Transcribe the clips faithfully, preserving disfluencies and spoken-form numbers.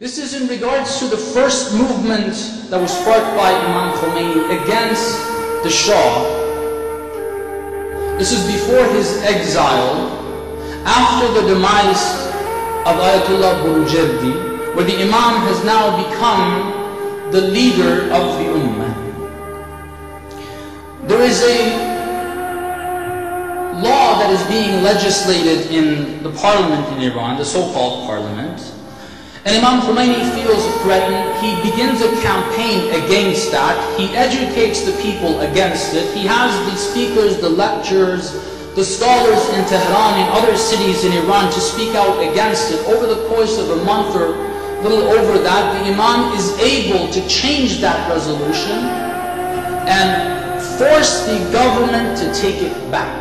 This is in regards to the first movement that was sparked by Imam Khomeini against the Shah. This is before his exile, after the demise of Ayatollah Borujerdi, where the Imam has now become the leader of the Ummah. There is a law that is being legislated in the parliament in Iran, the so-called parliament, and Imam Khomeini feels threatened. He begins a campaign against that. He educates the people against it. He has the speakers, the lecturers, the scholars in Tehran and other cities in Iran to speak out against it. Over the course of a month or a little over that, the Imam is able to change that resolution and force the government to take it back.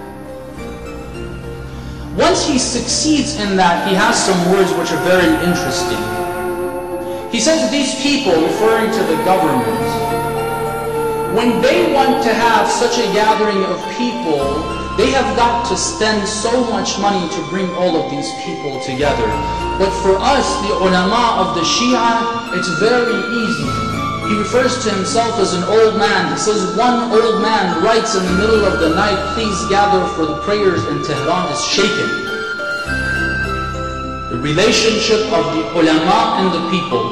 Once he succeeds in that, he has some words which are very interesting. He says that these people, referring to the government, when they want to have such a gathering of people, they have got to spend so much money to bring all of these people together. But for us, the ulama of the Shia, it's very easy. He refers to himself as an old man. He says one old man writes in the middle of the night, "Please gather for the prayers," and Tehran is shaken. The relationship of the ulama and the people.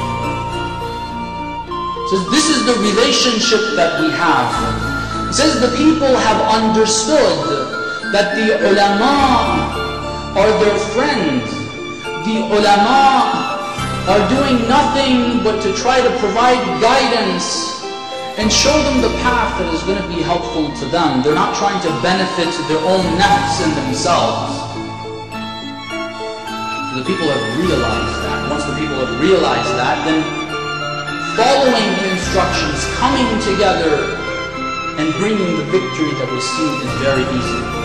He says this is the relationship that we have. He says the people have understood that the ulama are their friends. The ulama are doing nothing but to try to provide guidance and show them the path that is going to be helpful to them. They're not trying to benefit their own nafs and themselves. The people have realized that. Once the people have realized that, then following the instructions, coming together, and bringing the victory that was seen is very easy.